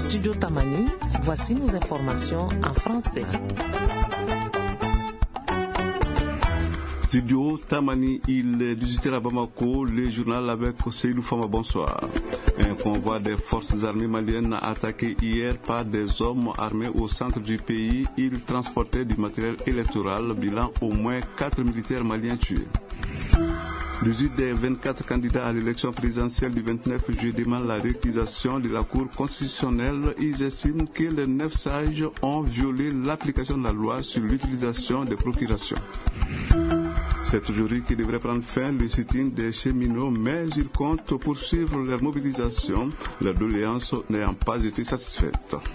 Studio Tamani, voici nos informations en français. Studio Tamani, il est 18h à Bamako, le journal avec Seydou Fama, bonsoir. Un convoi des forces armées maliennes a attaqué hier par des hommes armés au centre du pays. Ils transportaient du matériel électoral, bilan au moins 4 militaires maliens tués. Le juge des 24 candidats à l'élection présidentielle du 29 juillet demande la récusation de la Cour constitutionnelle. Ils estiment que les 9 sages ont violé l'application de la loi sur l'utilisation des procurations. C'est aujourd'hui qu'il devrait prendre fin le sitting des cheminots, mais ils comptent poursuivre leur mobilisation, leur doléance n'ayant pas été satisfaite.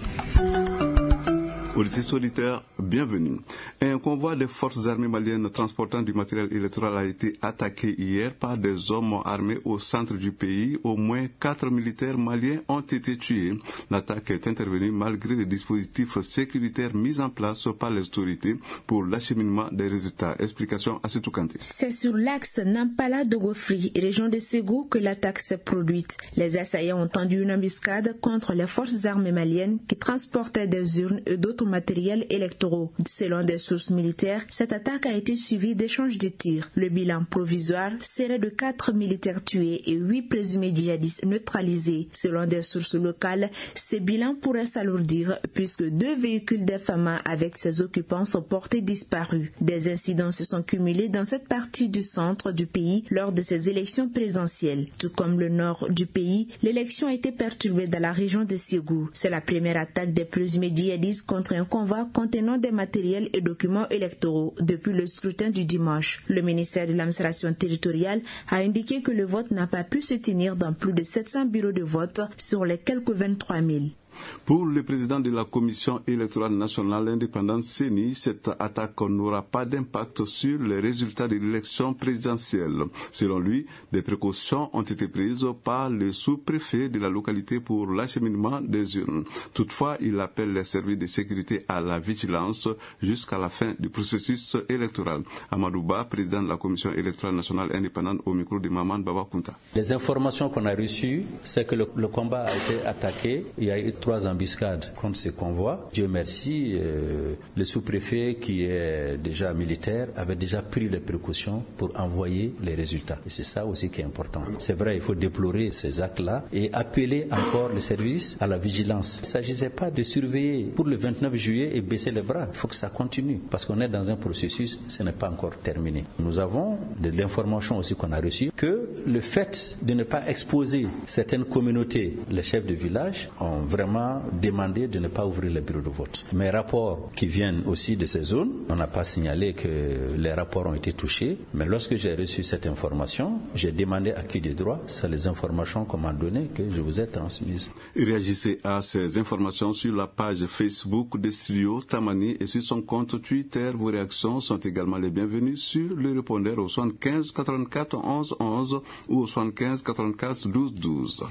Auditeurs solitaires, bienvenue. Un convoi des forces armées maliennes transportant du matériel électoral a été attaqué hier par des hommes armés au centre du pays. Au moins 4 militaires maliens ont été tués. L'attaque est intervenue malgré les dispositifs sécuritaires mis en place par les autorités pour l'acheminement des résultats. Explication à Setou Kanté. C'est sur l'axe Nampala-Dogofri, région de Ségou, que l'attaque s'est produite. Les assaillants ont tendu une embuscade contre les forces armées maliennes qui transportaient des urnes et d'autres matériels électoraux. Selon des sources militaires, cette attaque a été suivie d'échanges de tirs. Le bilan provisoire serait de 4 militaires tués et 8 présumés djihadistes neutralisés. Selon des sources locales, ces bilans pourraient s'alourdir puisque 2 véhicules d'FAMA avec ses occupants sont portés disparus. Des incidents se sont cumulés dans cette partie du centre du pays lors de ces élections présidentielles. Tout comme le nord du pays, l'élection a été perturbée dans la région de Ségou. C'est la première attaque des présumés djihadistes contre un convoi contenant des matériels et documents électoraux depuis le scrutin du dimanche. Le ministère de l'administration territoriale a indiqué que le vote n'a pas pu se tenir dans plus de 700 bureaux de vote sur les quelques 23 000. Pour le président de la Commission électorale nationale indépendante CENI, cette attaque n'aura pas d'impact sur les résultats de l'élection présidentielle. Selon lui, des précautions ont été prises par le sous-préfet de la localité pour l'acheminement des urnes. Toutefois, il appelle les services de sécurité à la vigilance jusqu'à la fin du processus électoral. Amadouba, président de la Commission électorale nationale indépendante, au micro de Maman Babakunta. Les informations qu'on a reçues, c'est que le combat a été attaqué. Il y a eu 3 embuscades contre ces convois. Dieu merci, le sous-préfet qui est déjà militaire avait déjà pris les précautions pour envoyer les résultats. Et c'est ça aussi qui est important. C'est vrai, il faut déplorer ces actes-là et appeler encore les services à la vigilance. Il ne s'agissait pas de surveiller pour le 29 juillet et baisser les bras. Il faut que ça continue parce qu'on est dans un processus, ce n'est pas encore terminé. Nous avons de l'information aussi qu'on a reçue que le fait de ne pas exposer certaines communautés, les chefs de village ont vraiment demandé de ne pas ouvrir les bureaux de vote. Mes rapports qui viennent aussi de ces zones, on n'a pas signalé que les rapports ont été touchés, mais lorsque j'ai reçu cette information, j'ai demandé à qui de droit, c'est les informations qu'on m'a données que je vous ai transmises. Réagissez à ces informations sur la page Facebook de Studio Tamani et sur son compte Twitter. Vos réactions sont également les bienvenues sur le répondeur au 75 84 11 11 ou au 75 84 12 12.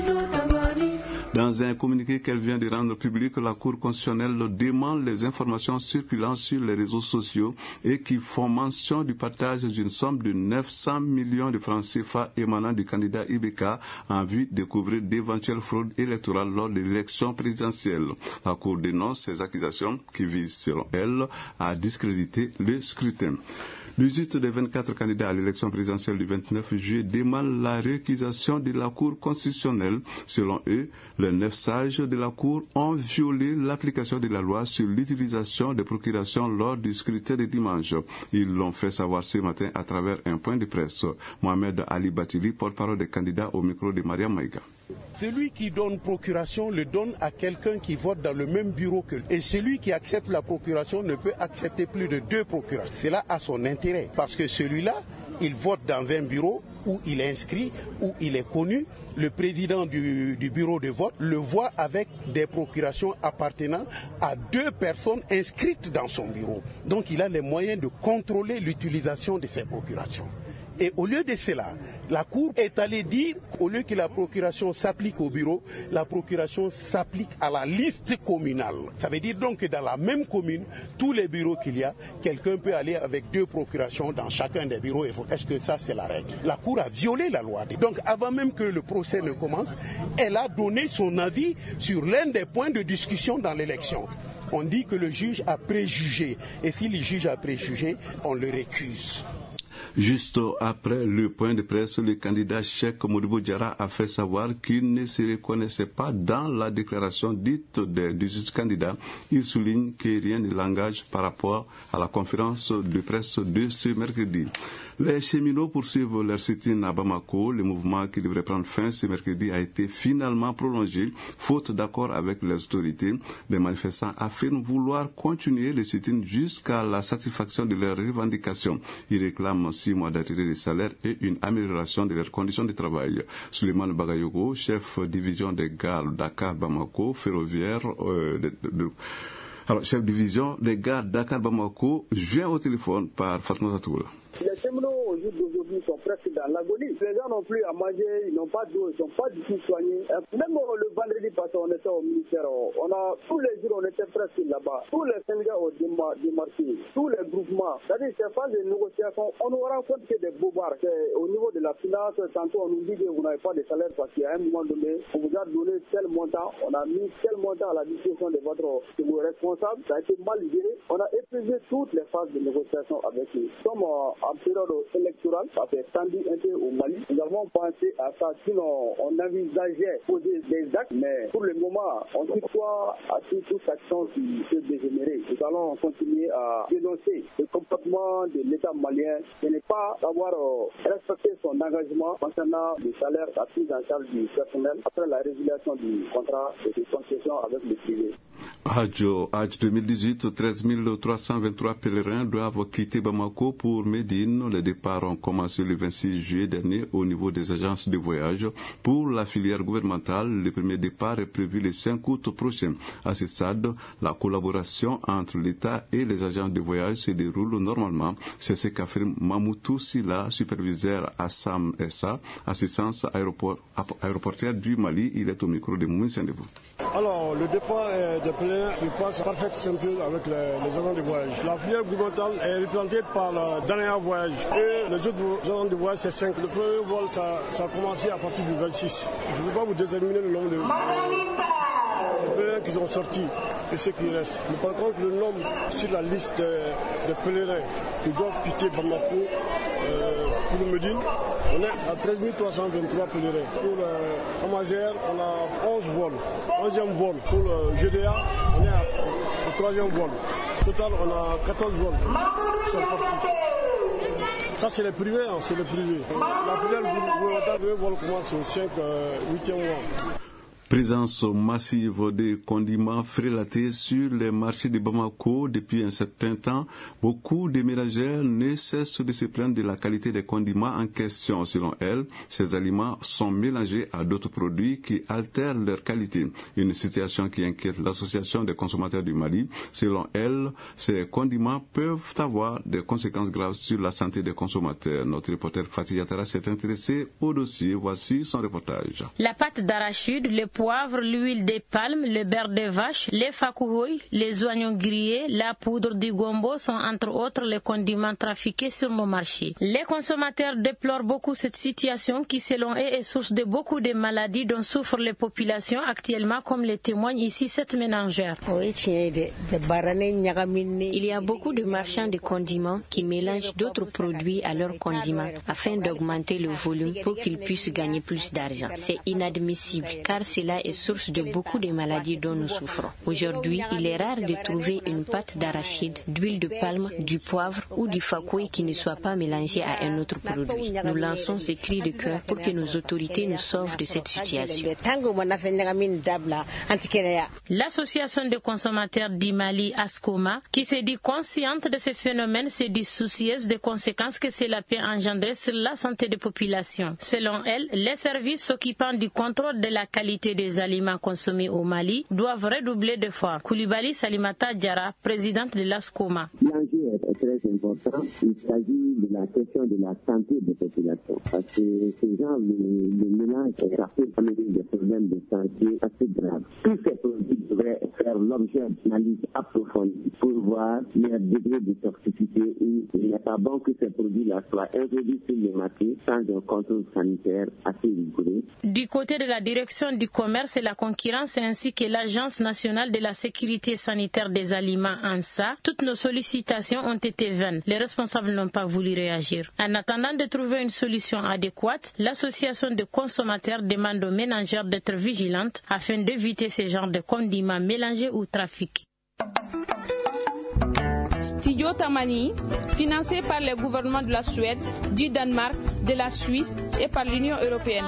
Dans un communiqué qu'elle vient de rendre public, la Cour constitutionnelle demande les informations circulant sur les réseaux sociaux et qui font mention du partage d'une somme de 900 millions de francs CFA émanant du candidat IBK en vue de couvrir d'éventuelles fraudes électorales lors de l'élection présidentielle. La Cour dénonce ces accusations qui visent, selon elle, à discréditer le scrutin. Le juge des 24 candidats à l'élection présidentielle du 29 juillet demande la récusation de la Cour constitutionnelle. Selon eux, les 9 sages de la Cour ont violé l'application de la loi sur l'utilisation des procurations lors du scrutin de dimanche. Ils l'ont fait savoir ce matin à travers un point de presse. Mohamed Ali Batili, porte-parole des candidats, au micro de Maria Maïga. Celui qui donne procuration le donne à quelqu'un qui vote dans le même bureau que lui. Et celui qui accepte la procuration ne peut accepter plus de 2 procurations. Cela a son intérêt parce que celui-là, il vote dans un bureau où il est inscrit, où il est connu. Le président du bureau de vote le voit avec des procurations appartenant à 2 personnes inscrites dans son bureau. Donc il a les moyens de contrôler l'utilisation de ces procurations. Et au lieu de cela, la Cour est allée dire, au lieu que la procuration s'applique au bureau, la procuration s'applique à la liste communale. Ça veut dire donc que dans la même commune, tous les bureaux qu'il y a, quelqu'un peut aller avec 2 procurations dans chacun des bureaux. Est-ce que ça, c'est la règle? La Cour a violé la loi. Donc avant même que le procès ne commence, elle a donné son avis sur l'un des points de discussion dans l'élection. On dit que le juge a préjugé. Et si le juge a préjugé, on le récuse. Juste après le point de presse, le candidat Cheikh Modibo Diarra a fait savoir qu'il ne se reconnaissait pas dans la déclaration dite des 18 candidats. Il souligne que rien ne l'engage par rapport à la conférence de presse de ce mercredi. Les cheminots poursuivent leur sit-in à Bamako. Le mouvement qui devrait prendre fin ce mercredi a été finalement prolongé, faute d'accord avec les autorités. Les manifestants affirment vouloir continuer le sit-in jusqu'à la satisfaction de leurs revendications. Ils réclament 6 mois d'arrêt de salaire et une amélioration de leurs conditions de travail. Souleymane Bagayogo, chef division des gares Dakar-Bamako, ferroviaire chef division des gares Dakar-Bamako, joint au téléphone par Fatma Zatoula. Les cheminots au jour d'aujourd'hui sont presque dans l'agonie. Les gens n'ont plus à manger, ils n'ont pas d'eau, ils ne sont pas du tout soignés. Même le vendredi passé, on était au ministère. Tous les jours, on était presque là-bas. Tous les syndicats ont démarqué, tous les groupements. C'est-à-dire, ces phases de négociation, on ne rend compte que des bobards. Au niveau de la finance, tantôt on nous dit que vous n'avez pas de salaire parce qu'à un moment donné, on vous a donné tel montant, on a mis tel montant à la disposition de vos responsables. Ça a été mal géré. On a épuisé toutes les phases de négociation avec eux. Comme en période électorale, ça fait tendu un peu au Mali. Nous avons pensé à ça, sinon on envisageait poser des actes, mais pour le moment, on ne croit à toute action qui peut dégénérer. Nous allons continuer à dénoncer le comportement de l'État malien de ne pas avoir respecté son engagement concernant le salaire, la prise en charge du personnel après la résiliation du contrat de concession avec le privé. Hajj 2018, 13 323 pèlerins doivent quitter Bamako pour Médine. Les départs ont commencé le 26 juillet dernier au niveau des agences de voyage. Pour la filière gouvernementale, le premier départ est prévu le 5 août prochain. À ce stade, la collaboration entre l'État et les agences de voyage se déroule normalement. C'est ce qu'affirme Mamoutou Silla, superviseur à Sam SA, assistance aéroportière du Mali. Il est au micro de Moumouni Sendebou. Alors, le départ des pèlerins se passe parfaitement symbiose avec les agents de voyage. La filière gouvernementale est représentée par le dernier voyage et les autres agents de voyage, c'est 5. Le premier vol, ça a commencé à partir du 26. Je ne peux pas vous déterminer le nombre de pèlerins qui sont sortis et ceux qui restent. Mais par contre, le nombre sur la liste des pèlerins qui doivent quitter Bamako pour le Médine, on est à 13 323 pèlerins. Pour Amazère, on a 11 vols. 11e vol. Pour le GDA, on est au 3e vol. Au total, on a 14 vols qui sont partis. Ça, c'est les privés, c'est les privés. La filière gouvernementale, le vol commence au 8e mois. Présence massive de condiments frélatés sur les marchés de Bamako depuis un certain temps. Beaucoup de ménagères ne cessent de se plaindre de la qualité des condiments en question. Selon elles, ces aliments sont mélangés à d'autres produits qui altèrent leur qualité. Une situation qui inquiète l'Association des consommateurs du Mali. Selon elle, ces condiments peuvent avoir des conséquences graves sur la santé des consommateurs. Notre reporter Fatih Yatara s'est intéressé au dossier. Voici son reportage. La pâte d'arachide, le poivre, l'huile de palme, le beurre de vache, les fakouhoui, les oignons grillés, la poudre du gombo sont entre autres les condiments trafiqués sur nos marchés. Les consommateurs déplorent beaucoup cette situation qui, selon eux, est source de beaucoup de maladies dont souffrent les populations actuellement, comme le témoigne ici cette ménagère. Il y a beaucoup de marchands de condiments qui mélangent d'autres produits à leurs condiments afin d'augmenter le volume pour qu'ils puissent gagner plus d'argent. C'est inadmissible car cela est source de beaucoup de maladies dont nous souffrons. Aujourd'hui, il est rare de trouver une pâte d'arachide, d'huile de palme, du poivre ou du fakoué qui ne soit pas mélangé à un autre produit. Nous lançons ce cri de cœur pour que nos autorités nous sauvent de cette situation. L'association des consommateurs du Mali, ASCOMA, qui se dit consciente de ce phénomène, se dit soucieuse des conséquences que cela peut engendrer sur la santé des populations. Selon elle, les services s'occupant du contrôle de la qualité des aliments consommés au Mali doivent redoubler d'efforts. Koulibaly Salimata Diarra, présidente de l'ASCOMA. L'enjeu est très important. Il s'agit de la question de la santé des populations. Parce que ces gens, le mélange, ça peut amener des problèmes de santé assez graves. Tous ces produits devraient faire l'objet d'une analyse approfondie pour voir leur degré de toxicité. Il n'est pas bon que ces produits-là soient introduits sur le marché sans un contrôle sanitaire assez rigoureux. Du côté de la direction du commerce et la concurrence ainsi que l'Agence nationale de la sécurité sanitaire des aliments ANSA, toutes nos sollicitations ont été vaines. Les responsables n'ont pas voulu réagir. En attendant de trouver une solution adéquate, l'association de consommateurs demande aux ménagères d'être vigilantes afin d'éviter ce genre de condiments mélangés ou trafiqués. Studio Tamani, financé par les gouvernements de la Suède, du Danemark, de la Suisse et par l'Union européenne.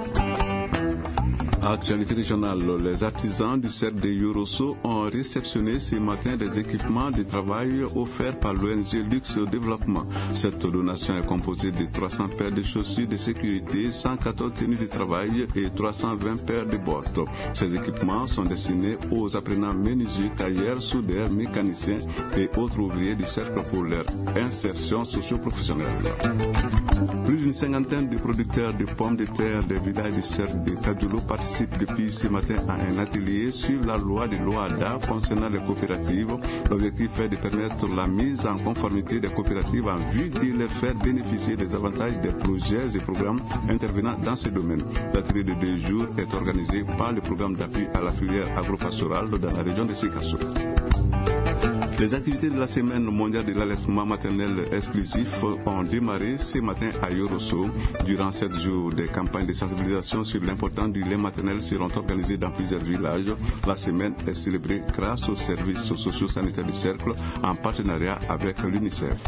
Actualité régionale, les artisans du cercle de Yorosso ont réceptionné ce matin des équipements de travail offerts par l'ONG Luxe Développement. Cette donation est composée de 300 paires de chaussures de sécurité, 114 tenues de travail et 320 paires de bottes. Ces équipements sont destinés aux apprenants menuisiers, tailleurs, soudeurs, mécaniciens et autres ouvriers du cercle pour leur insertion socio-professionnelle. Plus d'une cinquantaine de producteurs de pommes de terre des villages du cercle de Kadjoulou participent depuis ce matin à un atelier sur la loi de l'OADA concernant les coopératives. L'objectif est de permettre la mise en conformité des coopératives en vue de les faire bénéficier des avantages des projets et programmes intervenant dans ce domaine. L'atelier de 2 jours est organisé par le programme d'appui à la filière agropastorale dans la région de Sikasso. Les activités de la semaine mondiale de l'allaitement maternel exclusif ont démarré ce matin à Yorosso. Durant 7 jours, des campagnes de sensibilisation sur l'importance du lait maternel seront organisées dans plusieurs villages. La semaine est célébrée grâce aux services socio-sanitaires du cercle en partenariat avec l'UNICEF.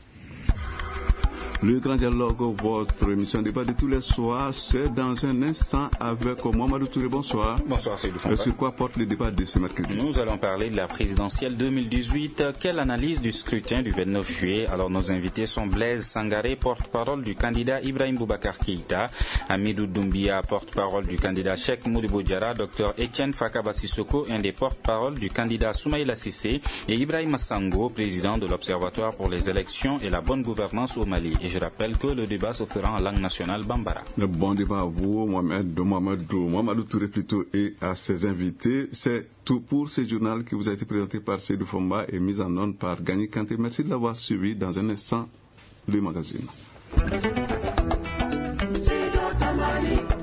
Le grand dialogue, votre émission débat de tous les soirs, c'est dans un instant avec Mohamedou Touré. Bonsoir. Bonsoir, Seydou Famba. Sur quoi porte le débat de ce mercredi? Nous allons parler de la présidentielle 2018. Quelle analyse du scrutin du 29 juillet? Alors, nos invités sont Blaise Sangaré, porte-parole du candidat Ibrahim Boubacar Keïta, Amidou Doumbia, porte-parole du candidat Cheikh Modibo Diarra, Dr Etienne Fakaba Sissoko, un des porte-paroles du candidat Soumaïla Cissé, et Ibrahim Sango, président de l'Observatoire pour les élections et la bonne gouvernance au Mali. Et je rappelle que le débat se fera en langue nationale bambara. Bon débat à vous, Mohamedou Touré plutôt, et à ses invités. C'est tout pour ce journal qui vous a été présenté par Seydou Famba et mis en onde par Gagné Kanté. Merci de l'avoir suivi. Dans un instant, le magazine.